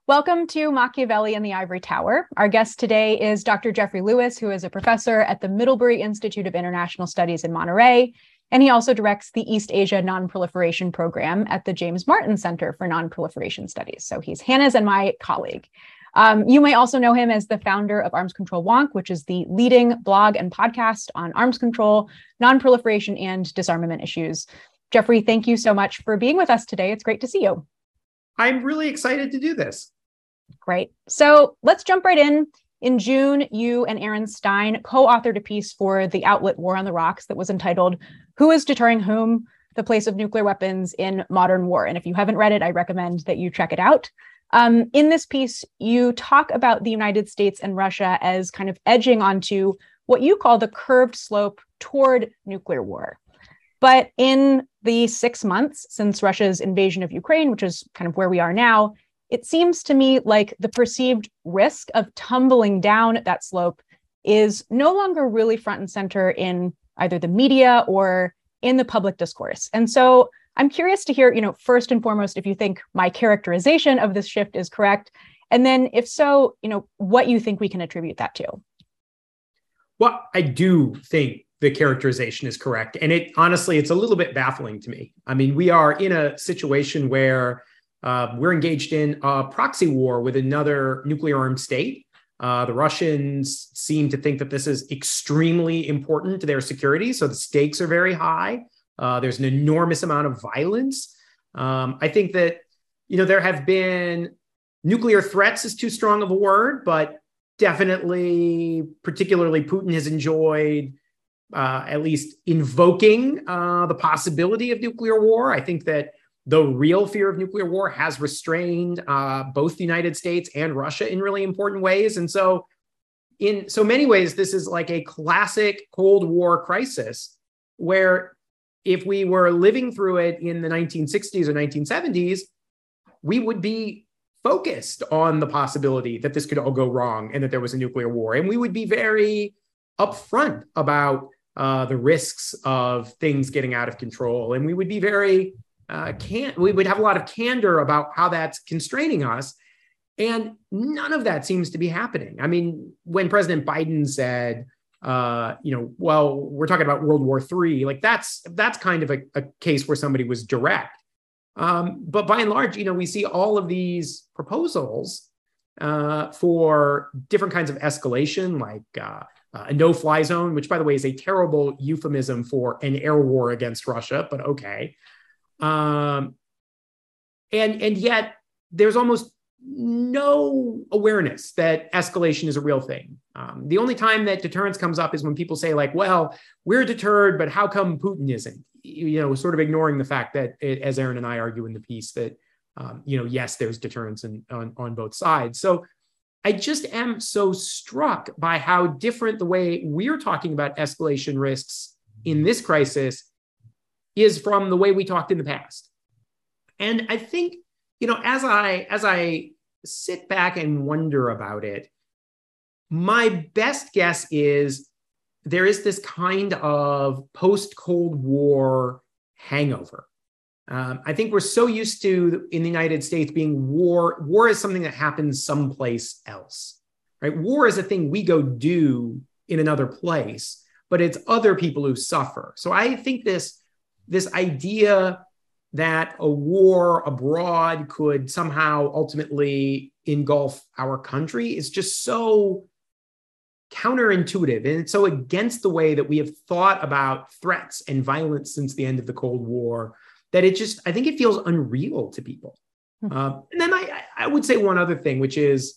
Welcome to Machiavelli and the Ivory Tower. Our guest today is Dr. Jeffrey Lewis, who is a professor at the Middlebury Institute of International Studies in Monterey, and he also directs the East Asia Non-Proliferation Program at the James Martin Center for Non-Proliferation Studies. So he's Hannah's and my colleague. You may also know him as the founder of Arms Control Wonk, which is the leading blog and podcast on arms control, non-proliferation, and disarmament issues. Jeffrey, thank you so much for being with us today. It's great to see you. I'm really excited to do this. Great. So let's jump right in. In June, you and Aaron Stein co-authored a piece for the outlet War on the Rocks that was entitled, "Who is Deterring Whom? The Place of Nuclear Weapons in Modern War." And if you haven't read it, I recommend that you check it out. In this piece, you talk about the United States and Russia as kind of edging onto what you call the curved slope toward nuclear war. But in the 6 months since Russia's invasion of Ukraine, which is kind of where we are now, it seems to me like the perceived risk of tumbling down that slope is no longer really front and center in either the media or in the public discourse. And so I'm curious to hear, first and foremost, if you think my characterization of this shift is correct. And then if so, what you think we can attribute that to. Well, I do think the characterization is correct. And honestly, it's a little bit baffling to me. I mean, we are in a situation where we're engaged in a proxy war with another nuclear armed state. The Russians seem to think that this is extremely important to their security. So the stakes are very high. There's an enormous amount of violence. I think that, there have been nuclear threats is too strong of a word, but definitely, particularly Putin has enjoyed at least invoking the possibility of nuclear war. I think that the real fear of nuclear war has restrained both the United States and Russia in really important ways. And so in so many ways, this is like a classic Cold War crisis where if we were living through it in the 1960s or 1970s, we would be focused on the possibility that this could all go wrong and that there was a nuclear war. And we would be very upfront about the risks of things getting out of control. And we would be very we would have a lot of candor about how that's constraining us. And none of that seems to be happening. I mean, when President Biden said, well, we're talking about World War III, like that's kind of a case where somebody was direct. But by and large, we see all of these proposals for different kinds of escalation, like a no-fly zone, which, by the way, is a terrible euphemism for an air war against Russia, but okay. And yet there's almost no awareness that escalation is a real thing. The only time that deterrence comes up is when people say like, well, we're deterred, but how come Putin isn't? Sort of ignoring the fact that, as Aaron and I argue in the piece, that, yes, there's deterrence on both sides. So I just am so struck by how different the way we're talking about escalation risks in this crisis is from the way we talked in the past. And I think, as I sit back and wonder about it, my best guess is there is this kind of post-Cold War hangover. I think we're so used to, in the United States, being war is something that happens someplace else, right? War is a thing we go do in another place, but it's other people who suffer. So I think this idea that a war abroad could somehow ultimately engulf our country is just so counterintuitive. And it's so against the way that we have thought about threats and violence since the end of the Cold War that I think it feels unreal to people. And then I would say one other thing, which is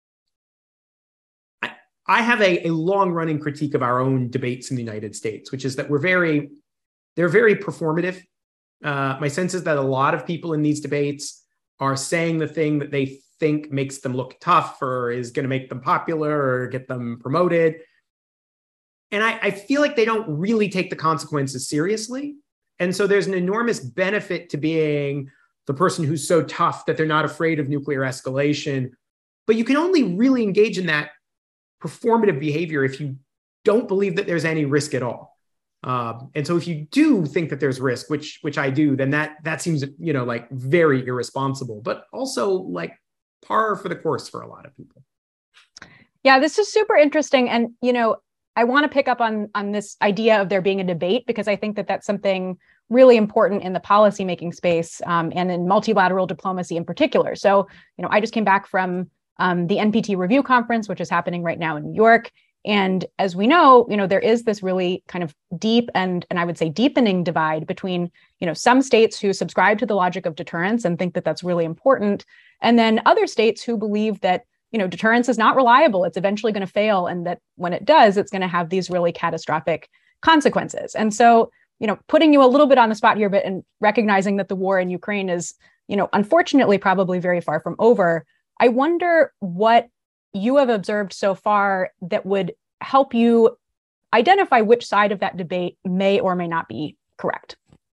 I have a long-running critique of our own debates in the United States, which is that they're very performative. My sense is that a lot of people in these debates are saying the thing that they think makes them look tough or is going to make them popular or get them promoted. And I feel like they don't really take the consequences seriously. And so there's an enormous benefit to being the person who's so tough that they're not afraid of nuclear escalation. But you can only really engage in that performative behavior if you don't believe that there's any risk at all. And so if you do think that there's risk, which I do, then that seems, like very irresponsible, but also like par for the course for a lot of people. Yeah, this is super interesting. And, I want to pick up on this idea of there being a debate, because I think that that's something really important in the policymaking space, and in multilateral diplomacy in particular. So, I just came back from the NPT Review Conference, which is happening right now in New York. And as we know, there is this really kind of deep and I would say deepening divide between, some states who subscribe to the logic of deterrence and think that that's really important, and then other states who believe that deterrence is not reliable. It's eventually going to fail. And that when it does, it's going to have these really catastrophic consequences. And so, putting you a little bit on the spot here, but and recognizing that the war in Ukraine is, unfortunately, probably very far from over, I wonder what you have observed so far that would help you identify which side of that debate may or may not be correct.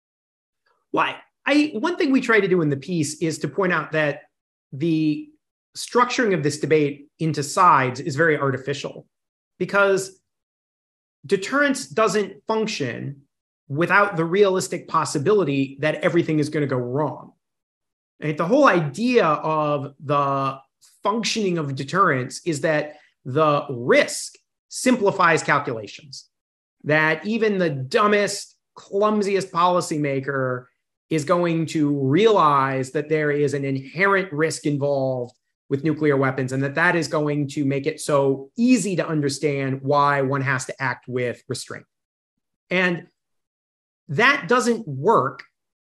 Well, one thing we try to do in the piece is to point out that the structuring of this debate into sides is very artificial, because deterrence doesn't function without the realistic possibility that everything is going to go wrong. And the whole idea of the functioning of deterrence is that the risk simplifies calculations, that even the dumbest, clumsiest policymaker is going to realize that there is an inherent risk involved with nuclear weapons, and that is going to make it so easy to understand why one has to act with restraint. And that doesn't work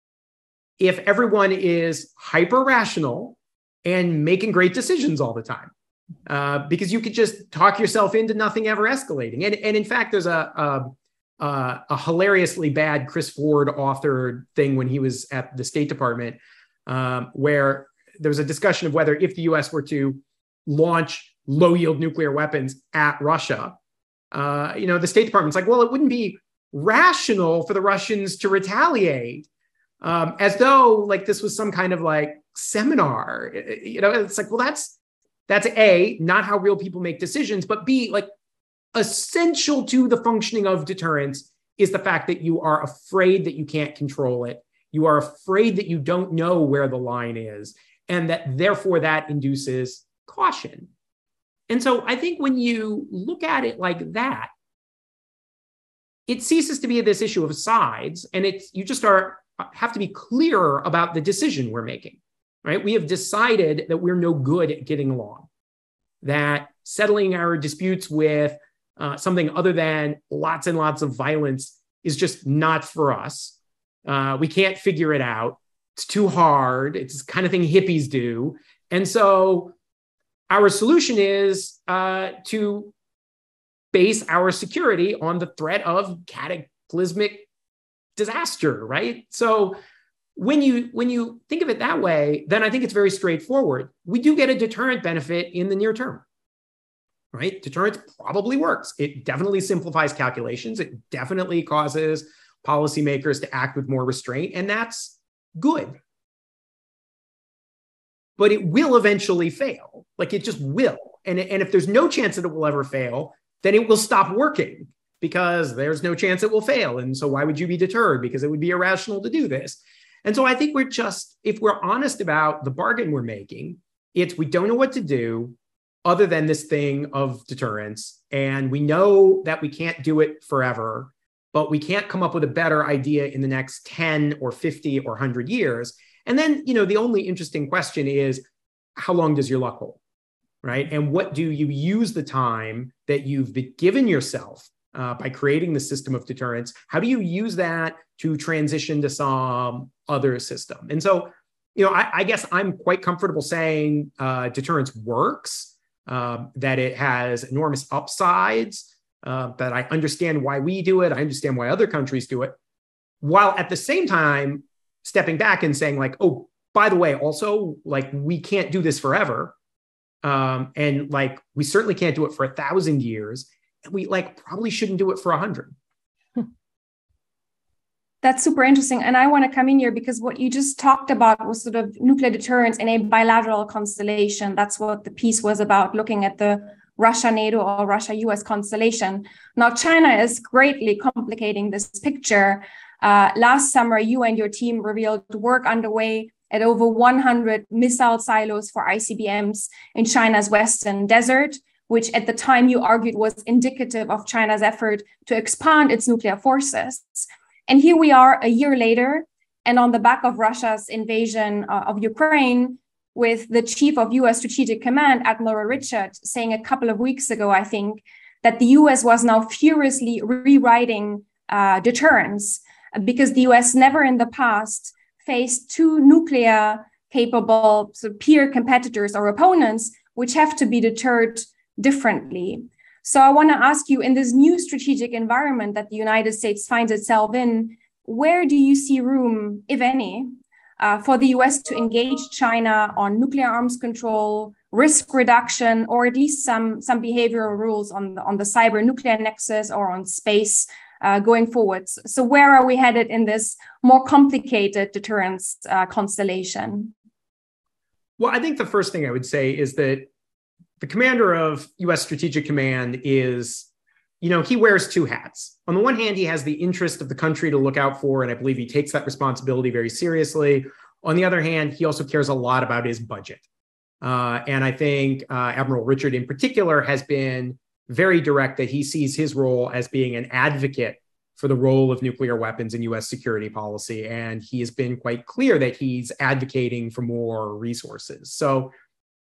if everyone is hyper-rational and making great decisions all the time, because you could just talk yourself into nothing ever escalating. And in fact, there's a hilariously bad Chris Ford authored thing when he was at the State Department, where there was a discussion of whether, if the US were to launch low-yield nuclear weapons at Russia, the State Department's like, well, it wouldn't be rational for the Russians to retaliate, as though like this was some kind of like seminar. It's like, well, that's A, not how real people make decisions, but B, like essential to the functioning of deterrence is the fact that you are afraid that you can't control it. You are afraid that you don't know where the line is, and that therefore that induces caution. And so I think when you look at it like that, it ceases to be this issue of sides, and you just have to be clearer about the decision we're making, right? We have decided that we're no good at getting along, that settling our disputes with something other than lots and lots of violence is just not for us. We can't figure it out. It's too hard. It's the kind of thing hippies do. And so our solution is to base our security on the threat of cataclysmic disaster, right? So when you think of it that way, then I think it's very straightforward. We do get a deterrent benefit in the near term, right? Deterrence probably works. It definitely simplifies calculations. It definitely causes policymakers to act with more restraint, and that's good. But it will eventually fail. Like it just will. And if there's no chance that it will ever fail, then it will stop working, because there's no chance it will fail. And so why would you be deterred? Because it would be irrational to do this. And so I think if we're honest about the bargain we're making, we don't know what to do other than this thing of deterrence. And we know that we can't do it forever, but we can't come up with a better idea in the next 10 or 50 or 100 years. And then, the only interesting question is, how long does your luck hold, right? And what do you use the time that you've been given yourself by creating the system of deterrence? How do you use that to transition to some other system? And so, I guess I'm quite comfortable saying deterrence works, that it has enormous upsides, that I understand why we do it. I understand why other countries do it, while at the same time stepping back and saying like, oh, by the way, also like we can't do this forever. And like, we certainly can't do it for 1,000 years. And we like probably shouldn't do it for 100. That's super interesting. And I want to come in here because what you just talked about was sort of nuclear deterrence in a bilateral constellation. That's what the piece was about, looking at the Russia-NATO or Russia-US constellation. Now, China is greatly complicating this picture. Last summer, you and your team revealed work underway at over 100 missile silos for ICBMs in China's Western Desert, which at the time you argued was indicative of China's effort to expand its nuclear forces. And here we are a year later, and on the back of Russia's invasion of Ukraine, with the chief of US Strategic Command, Admiral Richard, saying a couple of weeks ago, I think, that the US was now furiously rewriting deterrence because the US never in the past faced two nuclear capable peer competitors or opponents, which have to be deterred differently. So I want to ask you, in this new strategic environment that the United States finds itself in, where do you see room, if any, for the US to engage China on nuclear arms control, risk reduction, or at least some behavioral rules on the cyber nuclear nexus or on space going forwards? So where are we headed in this more complicated deterrence constellation? Well, I think the first thing I would say is that the commander of US Strategic Command is, he wears two hats. On the one hand, he has the interest of the country to look out for, and I believe he takes that responsibility very seriously. On the other hand, he also cares a lot about his budget. And I think Admiral Richard in particular has been very direct that he sees his role as being an advocate for the role of nuclear weapons in US security policy. And he has been quite clear that he's advocating for more resources. So,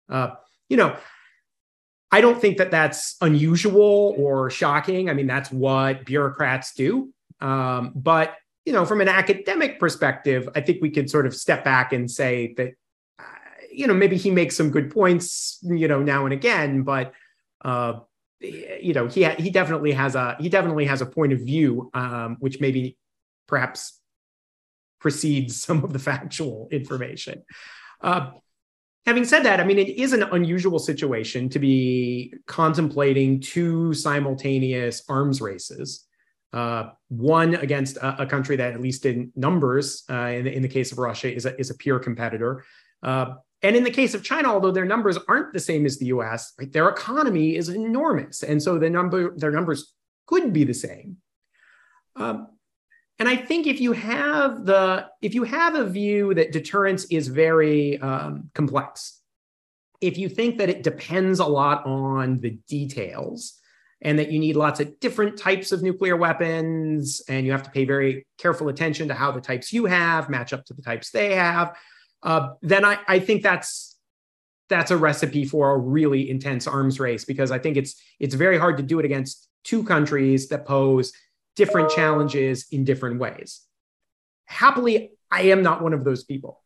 I don't think that that's unusual or shocking. I mean, that's what bureaucrats do. But, from an academic perspective, I think we could sort of step back and say that, maybe he makes some good points, now and again, but, he definitely has a point of view, which maybe perhaps precedes some of the factual information. Having said that, I mean, it is an unusual situation to be contemplating two simultaneous arms races, one against a country that, at least in numbers, in the case of Russia, is a peer competitor. And in the case of China, although their numbers aren't the same as the US, right, their economy is enormous. And so their numbers could be the same. And I think if you have a view that deterrence is very complex, if you think that it depends a lot on the details and that you need lots of different types of nuclear weapons and you have to pay very careful attention to how the types you have match up to the types they have, then I think that's a recipe for a really intense arms race, because I think it's very hard to do it against two countries that pose different challenges in different ways. Happily, I am not one of those people.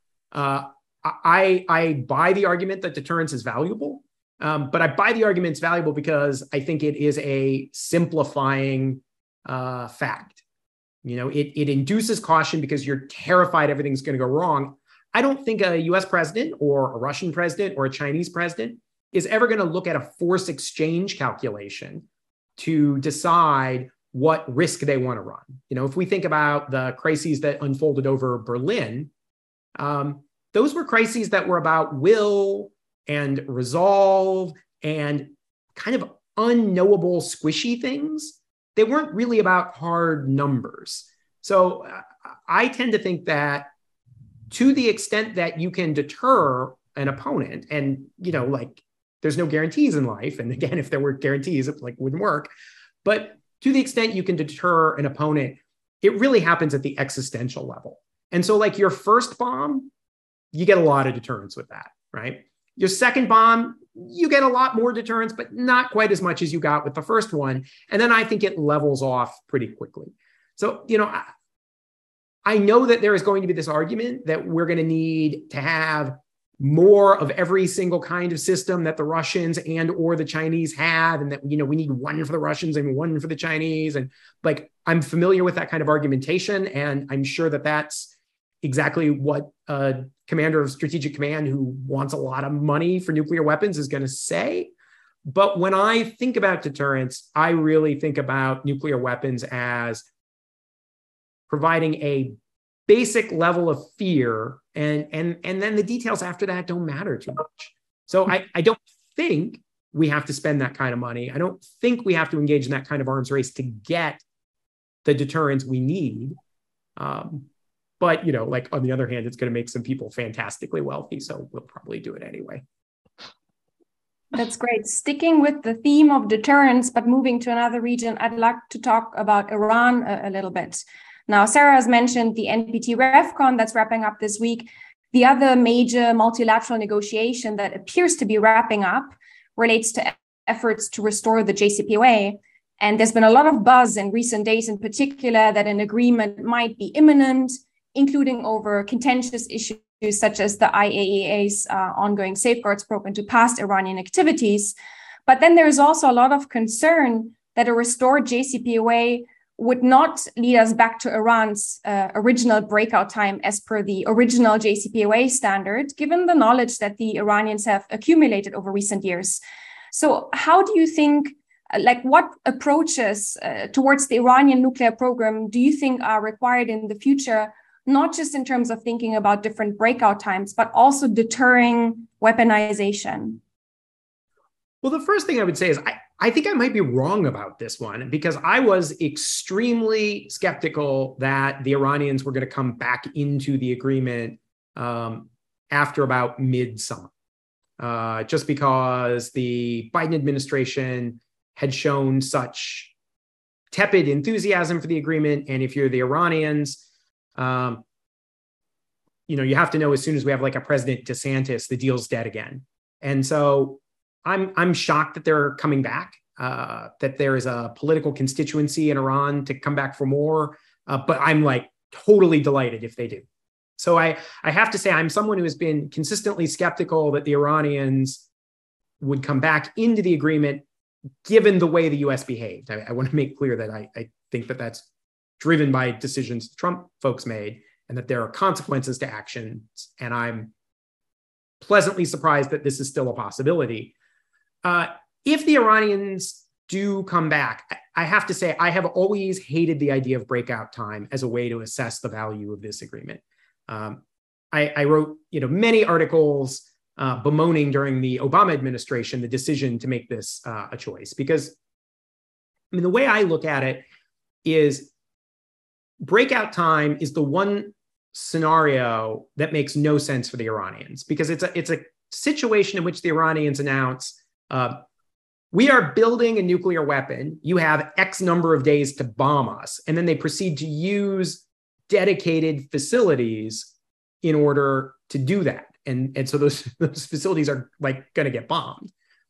I buy the argument that deterrence is valuable, but I buy the argument it's valuable because I think it is a simplifying fact. It induces caution because you're terrified everything's going to go wrong. I don't think a US president or a Russian president or a Chinese president is ever going to look at a force exchange calculation to decide what risk they want to run. If we think about the crises that unfolded over Berlin, those were crises that were about will and resolve and kind of unknowable, squishy things. They weren't really about hard numbers. So I tend to think that to the extent that you can deter an opponent, and, there's no guarantees in life. And again, if there were guarantees, it wouldn't work. But to the extent you can deter an opponent, it really happens at the existential level. And so your first bomb, you get a lot of deterrence with that, right? Your second bomb, you get a lot more deterrence, but not quite as much as you got with the first one. And then I think it levels off pretty quickly. So, I know that there is going to be this argument that we're going to need to have more of every single kind of system that the Russians and or the Chinese have, and that, we need one for the Russians and one for the Chinese. And I'm familiar with that kind of argumentation, and I'm sure that that's exactly what a commander of Strategic Command who wants a lot of money for nuclear weapons is going to say. But when I think about deterrence, I really think about nuclear weapons as providing a basic level of fear, and then the details after that don't matter too much. So I don't think we have to spend that kind of money. I don't think we have to engage in that kind of arms race to get the deterrence we need. But, you know, like on the other hand, it's going to make some people fantastically wealthy. So we'll probably do it anyway. That's great. Sticking with the theme of deterrence, but moving to another region, I'd like to talk about Iran a little bit. Now, Sarah has mentioned the NPT RevCon that's wrapping up this week. The other major multilateral negotiation that appears to be wrapping up relates to efforts to restore the JCPOA. And there's been a lot of buzz in recent days, in particular, that an agreement might be imminent, including over contentious issues such as the IAEA's ongoing safeguards program to past Iranian activities. But then there is also a lot of concern that a restored JCPOA would not lead us back to Iran's original breakout time as per the original JCPOA standard, given the knowledge that the Iranians have accumulated over recent years. So how do you think, what approaches towards the Iranian nuclear program do you think are required in the future, not just in terms of thinking about different breakout times, but also deterring weaponization? Well, the first thing I would say is I think I might be wrong about this one, because I was extremely skeptical that the Iranians were going to come back into the agreement after about midsummer, just because the Biden administration had shown such tepid enthusiasm for the agreement. And if you're the Iranians, you have to know as soon as we have like a President DeSantis, the deal's dead again. And so I'm shocked that they're coming back, that there is a political constituency in Iran to come back for more. But I'm like totally delighted if they do. So I have to say, I'm someone who has been consistently skeptical that the Iranians would come back into the agreement, given the way the US behaved. I want to make clear that I think that that's driven by decisions the Trump folks made, and that there are consequences to actions. And I'm pleasantly surprised that this is still a possibility. If the Iranians do come back, I have to say, I have always hated the idea of breakout time as a way to assess the value of this agreement. I wrote, many articles bemoaning during the Obama administration the decision to make this a choice, because the way I look at it is breakout time is the one scenario that makes no sense for the Iranians, because it's a situation in which the Iranians announce, we are building a nuclear weapon. You have X number of days to bomb us. And then they proceed to use dedicated facilities in order to do that. And so those facilities are like going to get bombed.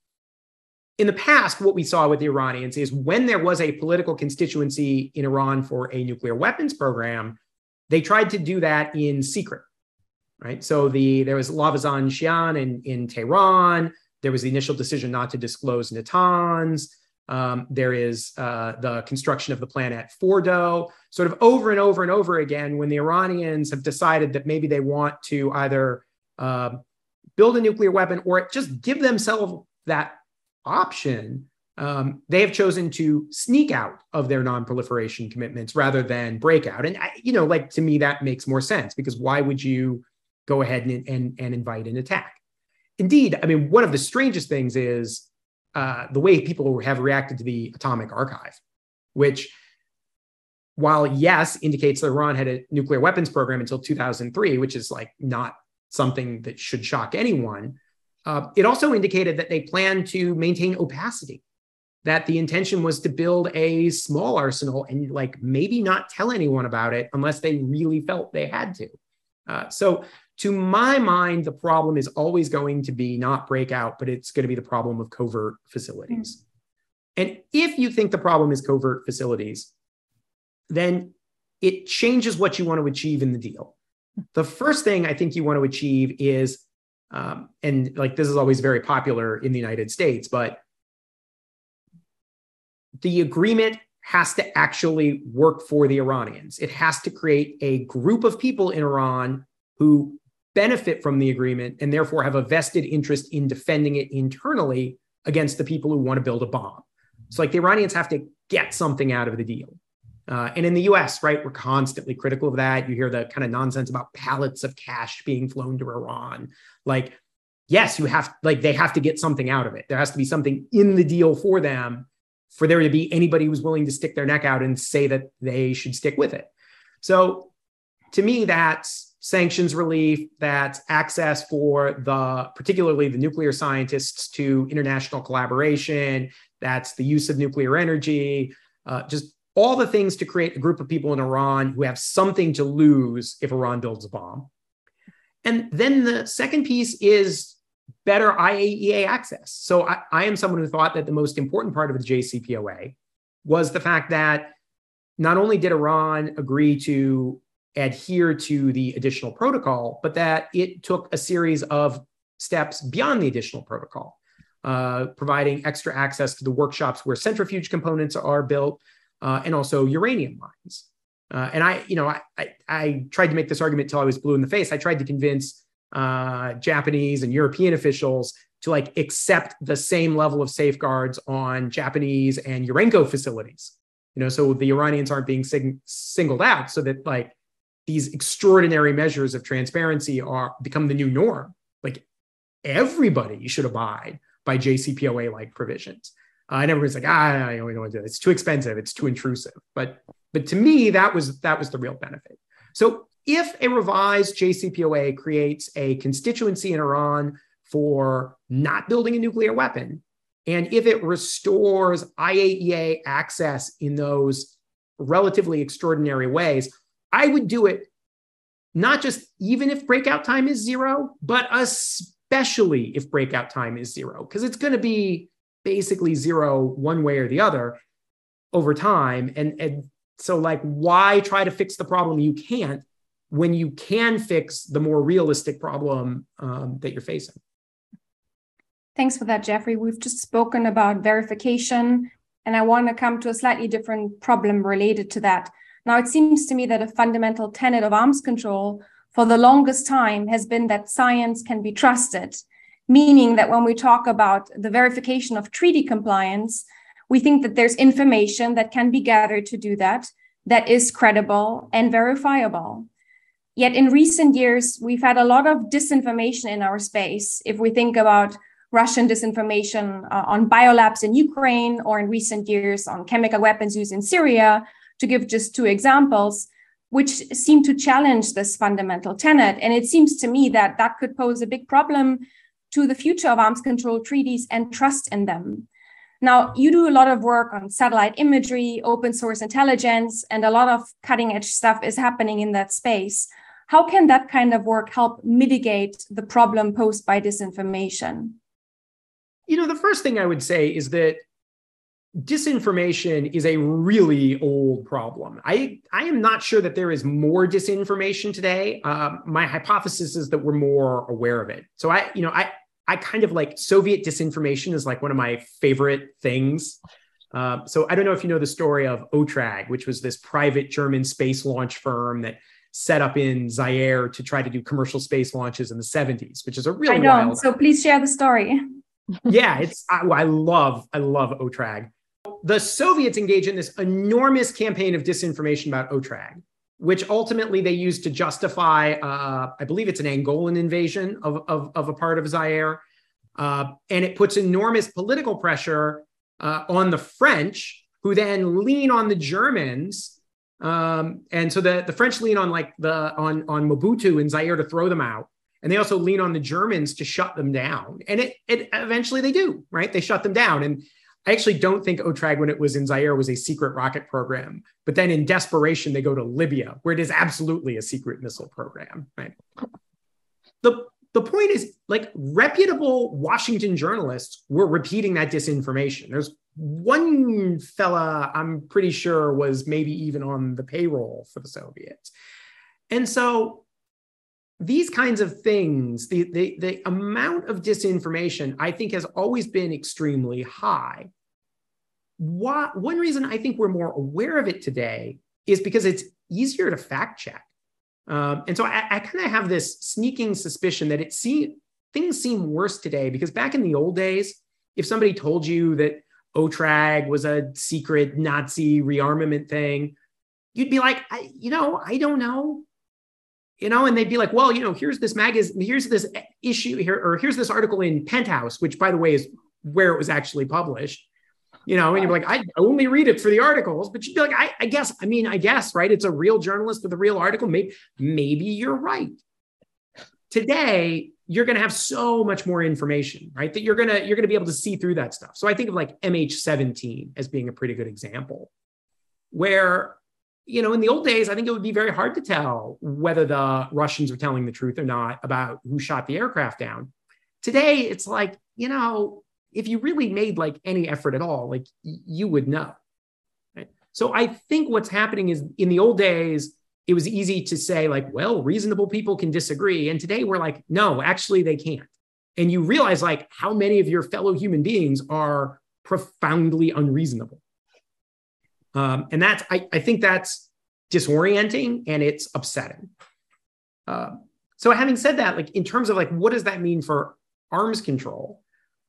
In the past, what we saw with the Iranians is when there was a political constituency in Iran for a nuclear weapons program, they tried to do that in secret, right? So there was Lavazan Shian in Tehran. There was the initial decision not to disclose Natanz. There is the construction of the plant at Fordo. Sort of over and over and over again, when the Iranians have decided that maybe they want to either build a nuclear weapon or just give themselves that option, they have chosen to sneak out of their non-proliferation commitments rather than break out. And, to me, that makes more sense, because why would you go ahead and invite an attack? Indeed, one of the strangest things is the way people have reacted to the atomic archive, which, while yes, indicates that Iran had a nuclear weapons program until 2003, which is like not something that should shock anyone. It also indicated that they planned to maintain opacity, that the intention was to build a small arsenal and maybe not tell anyone about it unless they really felt they had to. So to my mind, the problem is always going to be not breakout, but it's going to be the problem of covert facilities. And if you think the problem is covert facilities, then it changes what you want to achieve in the deal. The first thing I think you want to achieve is, and this is always very popular in the United States, but the agreement has to actually work for the Iranians. It has to create a group of people in Iran who benefit from the agreement and therefore have a vested interest in defending it internally against the people who want to build a bomb. So the Iranians have to get something out of the deal. And in the US, right, we're constantly critical of that. You hear the kind of nonsense about pallets of cash being flown to Iran. Yes, they have to get something out of it. There has to be something in the deal for them, for there to be anybody who's willing to stick their neck out and say that they should stick with it. So to me, that's sanctions relief, that's access for particularly the nuclear scientists to international collaboration, that's the use of nuclear energy, just all the things to create a group of people in Iran who have something to lose if Iran builds a bomb. And then the second piece is better IAEA access. So I am someone who thought that the most important part of the JCPOA was the fact that not only did Iran agree to adhere to the additional protocol, but that it took a series of steps beyond the additional protocol, providing extra access to the workshops where centrifuge components are built, and also uranium mines. And I tried to make this argument till I was blue in the face. I tried to convince Japanese and European officials to accept the same level of safeguards on Japanese and Urenco facilities. So the Iranians aren't being singled out, so that these extraordinary measures of transparency become the new norm. Everybody should abide by JCPOA-like provisions. And everyone's like, we don't want to do it. It's too expensive. It's too intrusive. But to me, that was the real benefit. So if a revised JCPOA creates a constituency in Iran for not building a nuclear weapon, and if it restores IAEA access in those relatively extraordinary ways, I would do it not just even if breakout time is 0, but especially if breakout time is 0, because it's going to be basically 0 one way or the other over time. And so why try to fix the problem you can't when you can fix the more realistic problem that you're facing? Thanks for that, Jeffrey. We've just spoken about verification, and I want to come to a slightly different problem related to that. Now, it seems to me that a fundamental tenet of arms control for the longest time has been that science can be trusted, meaning that when we talk about the verification of treaty compliance, we think that there's information that can be gathered to do that is credible and verifiable. Yet in recent years, we've had a lot of disinformation in our space. If we think about Russian disinformation on biolabs in Ukraine, or in recent years on chemical weapons used in Syria, to give just 2 examples, which seem to challenge this fundamental tenet. And it seems to me that that could pose a big problem to the future of arms control treaties and trust in them. Now, you do a lot of work on satellite imagery, open source intelligence, and a lot of cutting edge stuff is happening in that space. How can that kind of work help mitigate the problem posed by disinformation? The first thing I would say is that disinformation is a really old problem. I am not sure that there is more disinformation today. My hypothesis is that we're more aware of it. So I kind of Soviet disinformation is one of my favorite things. So I don't know if you know the story of OTRAG, which was this private German space launch firm that set up in Zaire to try to do commercial space launches in the 70s, which is a really wild. So please share the story. Yeah, I love OTRAG. The Soviets engaged in this enormous campaign of disinformation about OTRAG, which ultimately they used to justify, I believe it's an Angolan invasion of a part of Zaire. And it puts enormous political pressure on the French, who then lean on the Germans. And so the French lean on on Mobutu in Zaire to throw them out. And they also lean on the Germans to shut them down. And it eventually they do, right? They shut them down. And I actually don't think OTRAG, when it was in Zaire, was a secret rocket program. But then in desperation, they go to Libya, where it is absolutely a secret missile program, right? The point is, reputable Washington journalists were repeating that disinformation. There's one fella I'm pretty sure was maybe even on the payroll for the Soviets. And so these kinds of things, the amount of disinformation, I think, has always been extremely high. One reason I think we're more aware of it today is because it's easier to fact check. And so I kind of have this sneaking suspicion that things seem worse today, because back in the old days, if somebody told you that OTRAG was a secret Nazi rearmament thing, you'd be like, I don't know. And they'd be like, well, here's this magazine, here's this issue here, or here's this article in Penthouse, which, by the way, is where it was actually published. And you're like, I only read it for the articles, but you'd be like, I guess, right? It's a real journalist with a real article. Maybe you're right. Today, you're going to have so much more information, right? That you're going to be able to see through that stuff. So I think of like MH17 as being a pretty good example where, in the old days, I think it would be very hard to tell whether the Russians were telling the truth or not about who shot the aircraft down. Today, it's like, if you really made like any effort at all, like you would know. Right? So I think what's happening is in the old days, it was easy to say like, well, reasonable people can disagree. And today we're like, no, actually they can't. And you realize like how many of your fellow human beings are profoundly unreasonable. And I think that's disorienting and it's upsetting. So having said that, like in terms of like, what does that mean for arms control?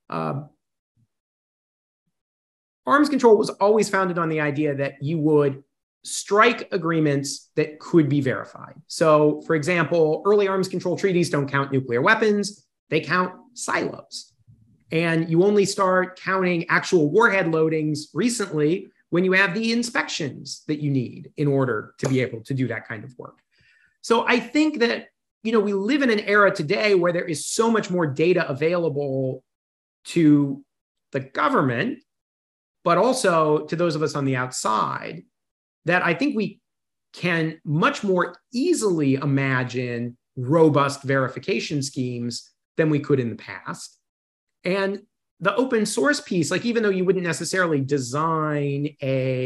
Arms control was always founded on the idea that you would strike agreements that could be verified. So, for example, early arms control treaties don't count nuclear weapons, they count silos. And you only start counting actual warhead loadings recently when you have the inspections that you need in order to be able to do that kind of work. So I think that, we live in an era today where there is so much more data available to the government, but also to those of us on the outside, that I think we can much more easily imagine robust verification schemes than we could in the past. And the open source piece, like even though you wouldn't necessarily design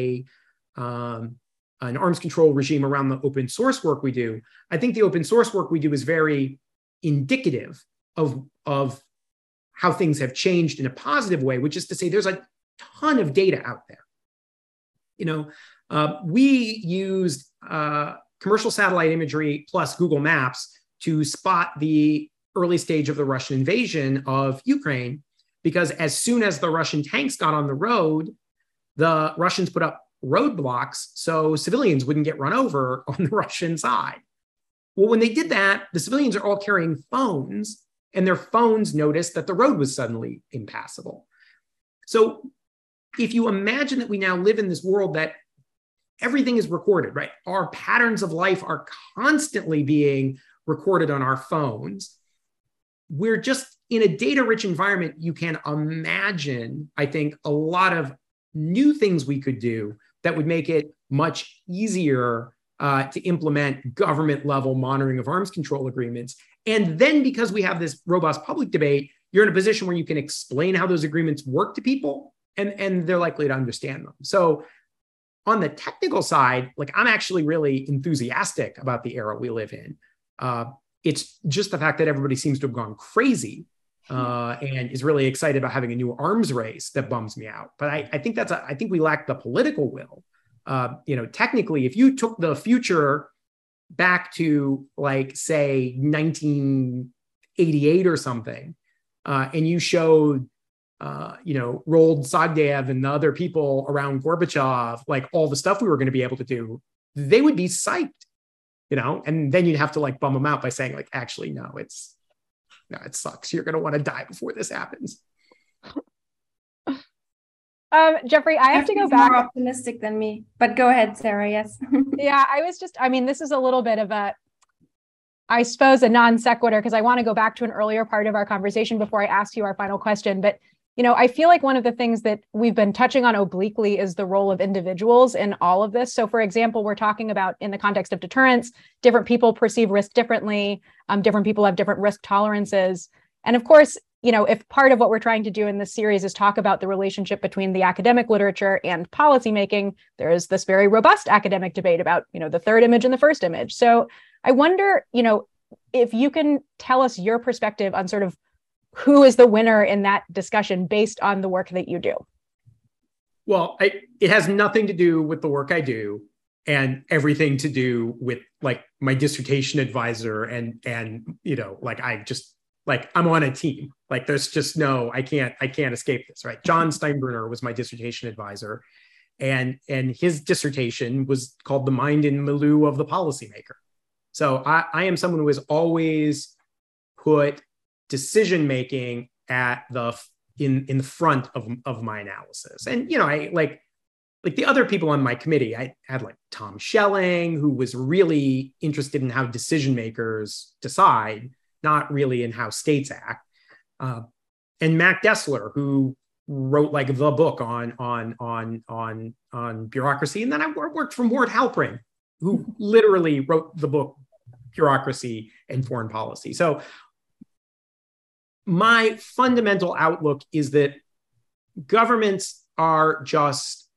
an arms control regime around the open source work we do, I think the open source work we do is very indicative of how things have changed in a positive way, which is to say there's a ton of data out there. We used commercial satellite imagery plus Google Maps to spot the early stage of the Russian invasion of Ukraine, because as soon as the Russian tanks got on the road, the Russians put up roadblocks so civilians wouldn't get run over on the Russian side. Well, when they did that, the civilians are all carrying phones, and their phones noticed that the road was suddenly impassable. So if you imagine that we now live in this world that everything is recorded, right? Our patterns of life are constantly being recorded on our phones. We're just in a data-rich environment. You can imagine, I think, a lot of new things we could do that would make it much easier to implement government-level monitoring of arms control agreements. And then because we have this robust public debate, you're in a position where you can explain how those agreements work to people, and they're likely to understand them. So on the technical side, like I'm actually really enthusiastic about the era we live in. It's just the fact that everybody seems to have gone crazy and is really excited about having a new arms race that bums me out. But I think I think we lack the political will. Technically, if you took the future back to like, say, 1988 or something, and you showed Roald Sagdev and the other people around Gorbachev, like all the stuff we were going to be able to do, they would be psyched, and then you'd have to like bum them out by saying like, actually, no, it sucks. You're going to want to die before this happens. Jeffrey, I have to go back. More optimistic than me, but go ahead, Sarah. Yes. Yeah, this is a little bit of I suppose a non sequitur, because I want to go back to an earlier part of our conversation before I ask you our final question. But, I feel like one of the things that we've been touching on obliquely is the role of individuals in all of this. So, for example, we're talking about in the context of deterrence, different people perceive risk differently. Different people have different risk tolerances. And of course, if part of what we're trying to do in this series is talk about the relationship between the academic literature and policymaking, there is this very robust academic debate about, the third image and the first image. So I wonder, if you can tell us your perspective on sort of who is the winner in that discussion based on the work that you do. Well, it has nothing to do with the work I do and everything to do with like my dissertation advisor and I'm on a team. Like there's just I can't escape this, right? John Steinbrunner was my dissertation advisor, and his dissertation was called The Mind and Milieu of the Policymaker. So I am someone who has always put decision-making at the in the front of my analysis. And, I like the other people on my committee, I had like Tom Schelling, who was really interested in how decision makers decide, not really in how states act. And Mac Dessler, who wrote like the book on bureaucracy. And then I worked for Mort Halpring, who literally wrote the book Bureaucracy and Foreign Policy. So my fundamental outlook is that governments are just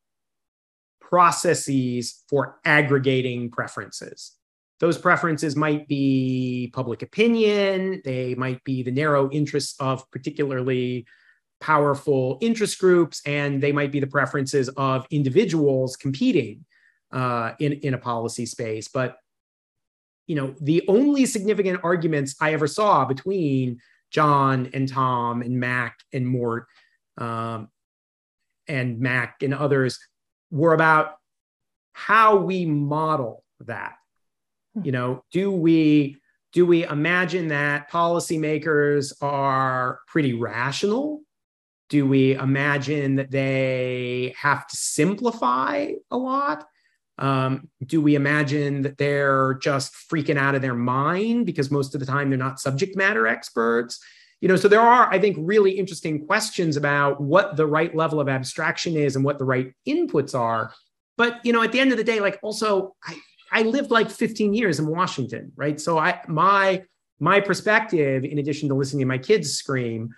processes for aggregating preferences. Those preferences might be public opinion, they might be the narrow interests of particularly powerful interest groups, and they might be the preferences of individuals competing in a policy space. But the only significant arguments I ever saw between John and Tom and Mac and Mort and Mac and others were about how we model that. Do we imagine that policymakers are pretty rational? Do we imagine that they have to simplify a lot? Do we imagine that they're just freaking out of their mind because most of the time they're not subject matter experts? So there are, I think, really interesting questions about what the right level of abstraction is and what the right inputs are. But, at the end of the day, like also, I lived like 15 years in Washington, right? So my perspective, in addition to listening to my kids scream,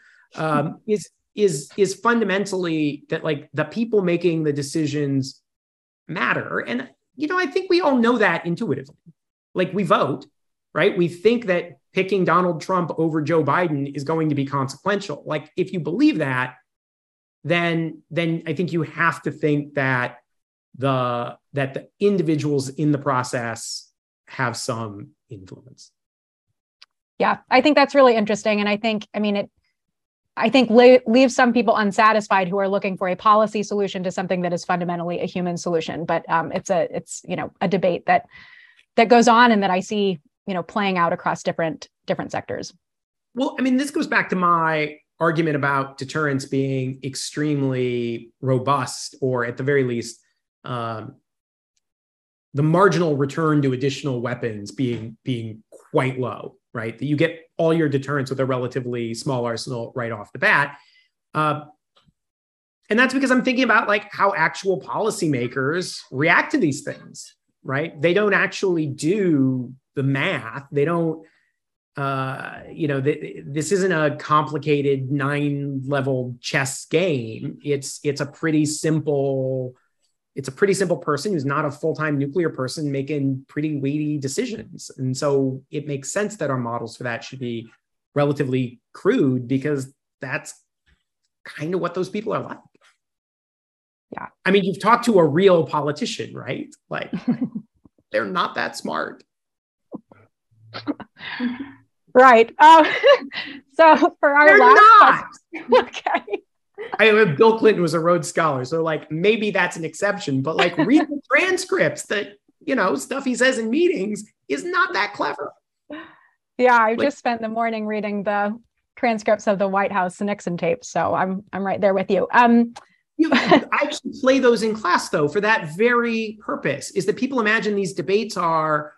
is fundamentally that like the people making the decisions matter. And, I think we all know that intuitively. Like we vote, right? We think that picking Donald Trump over Joe Biden is going to be consequential. Like if you believe that, then I think you have to think that the individuals in the process have some influence. Yeah, I think that's really interesting. And I think leaves some people unsatisfied who are looking for a policy solution to something that is fundamentally a human solution. But it's a debate that goes on and that I see, playing out across different sectors. Well, this goes back to my argument about deterrence being extremely robust, or at the very least, the marginal return to additional weapons being quite low, right? That you get all your deterrence with a relatively small arsenal right off the bat. And that's because I'm thinking about like how actual policymakers react to these things, right? They don't actually do the math. They don't, this isn't a complicated 9-level chess game. It's a pretty simple person who's not a full-time nuclear person making pretty weighty decisions. And so it makes sense that our models for that should be relatively crude, because that's kind of what those people are like. Yeah. You've talked to a real politician, right? Like they're not that smart. Right. So for our last okay. Bill Clinton was a Rhodes Scholar, so like maybe that's an exception, but like read the transcripts. That stuff he says in meetings is not that clever. Yeah, I just spent the morning reading the transcripts of the White House Nixon tapes, so I'm right there with you. I actually play those in class though for that very purpose. Is that people imagine these debates are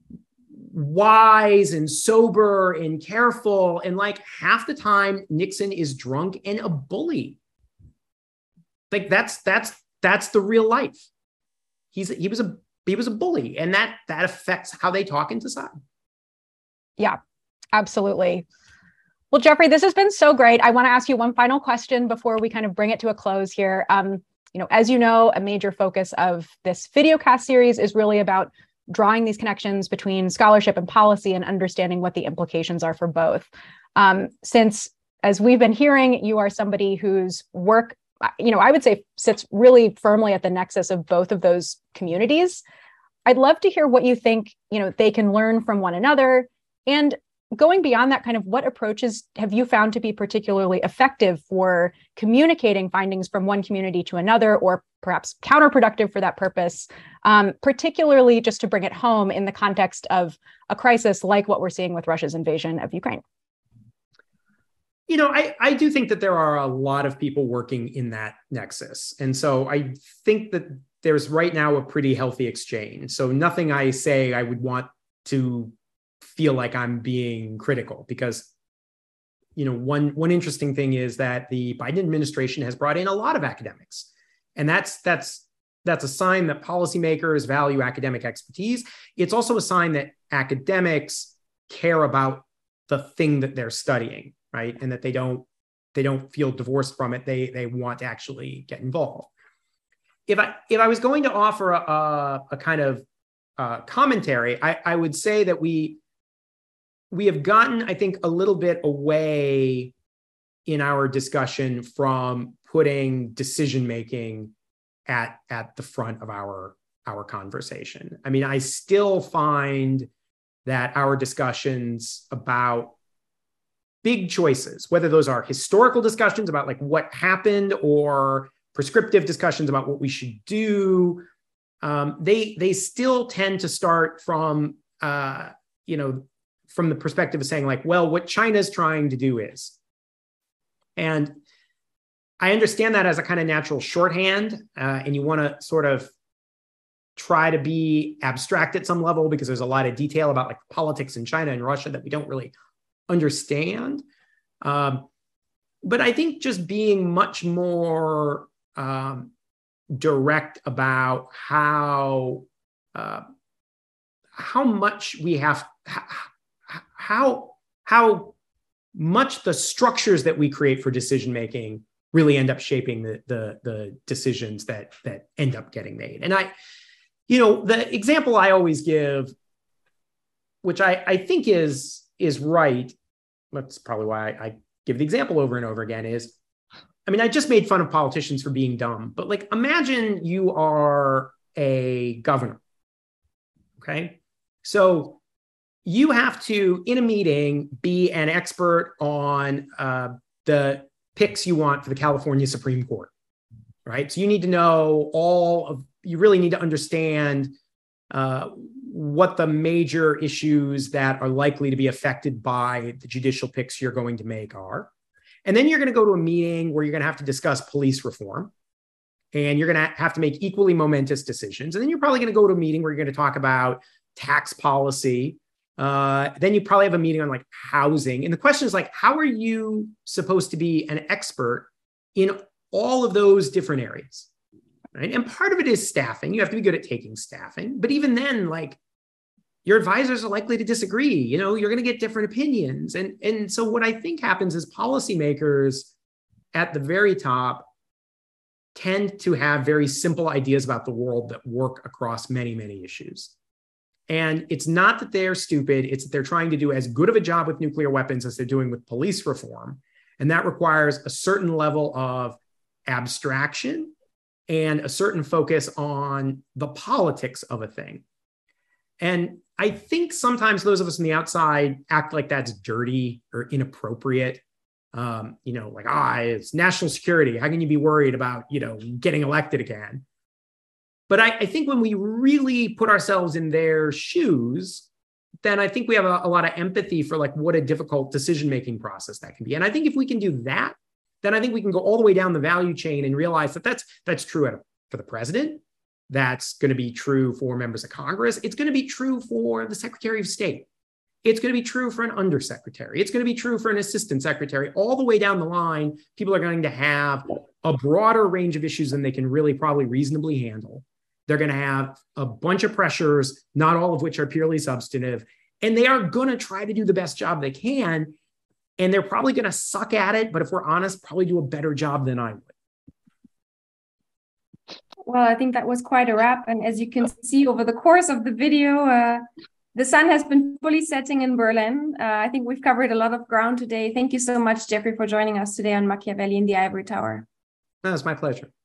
wise and sober and careful, and like half the time Nixon is drunk and a bully. Like that's the real life. He was a bully, and that affects how they talk and decide. Yeah, absolutely. Well, Jeffrey, this has been so great. I want to ask you one final question before we kind of bring it to a close here. As you know, a major focus of this videocast series is really about drawing these connections between scholarship and policy and understanding what the implications are for both. Since, as we've been hearing, you are somebody whose work, I would say sits really firmly at the nexus of both of those communities. I'd love to hear what you think, they can learn from one another. And going beyond that, kind of what approaches have you found to be particularly effective for communicating findings from one community to another, or perhaps counterproductive for that purpose, particularly just to bring it home in the context of a crisis like what we're seeing with Russia's invasion of Ukraine? I do think that there are a lot of people working in that nexus. And so I think that there's right now a pretty healthy exchange. So nothing I say I would want to feel like I'm being critical, because one interesting thing is that the Biden administration has brought in a lot of academics. And that's a sign that policymakers value academic expertise. It's also a sign that academics care about the thing that they're studying, right? And that they don't feel divorced from it. They want to actually get involved. If I was going to offer a kind of commentary, I would say that we have gotten, I think, a little bit away in our discussion from putting decision-making at the front of our conversation. I mean, I still find that our discussions about big choices, whether those are historical discussions about like what happened or prescriptive discussions about what we should do, they still tend to start from from the perspective of saying like, well, what China's trying to do is. And I understand that as a kind of natural shorthand, and you want to sort of try to be abstract at some level because there's a lot of detail about like politics in China and Russia that we don't really understand. But I think just being much more direct about how much we have, how much the structures that we create for decision making really end up shaping the decisions that end up getting made. And the example I always give, which I think is right, that's probably why I give the example over and over again, is, I mean, I just made fun of politicians for being dumb, but like, imagine you are a governor, okay? So you have to, in a meeting, be an expert on the picks you want for the California Supreme Court, right? So you need to know you really need to understand what the major issues that are likely to be affected by the judicial picks you're going to make are. And then you're going to go to a meeting where you're going to have to discuss police reform, and you're going to have to make equally momentous decisions. And then you're probably going to go to a meeting where you're going to talk about tax policy. Then you probably have a meeting on like housing. And the question is like, how are you supposed to be an expert in all of those different areas? Right? And part of it is staffing. You have to be good at taking staffing. But even then, like, your advisors are likely to disagree. You're going to get different opinions. And so what I think happens is policymakers at the very top tend to have very simple ideas about the world that work across many, many issues. And it's not that they're stupid, it's that they're trying to do as good of a job with nuclear weapons as they're doing with police reform. And that requires a certain level of abstraction and a certain focus on the politics of a thing. And I think sometimes those of us on the outside act like that's dirty or inappropriate. It's national security. How can you be worried about, getting elected again? But I think when we really put ourselves in their shoes, then I think we have a lot of empathy for like what a difficult decision-making process that can be. And I think if we can do that, then I think we can go all the way down the value chain and realize that that's true for the president. That's going to be true for members of Congress. It's going to be true for the Secretary of State. It's going to be true for an undersecretary. It's going to be true for an assistant secretary. All the way down the line, people are going to have a broader range of issues than they can really probably reasonably handle. They're going to have a bunch of pressures, not all of which are purely substantive, and they are going to try to do the best job they can. And they're probably going to suck at it, but if we're honest, probably do a better job than I would. Well, I think that was quite a wrap. And as you can see over the course of the video, the sun has been fully setting in Berlin. I think we've covered a lot of ground today. Thank you so much, Jeffrey, for joining us today on Machiavelli in the Ivory Tower. No, it's my pleasure.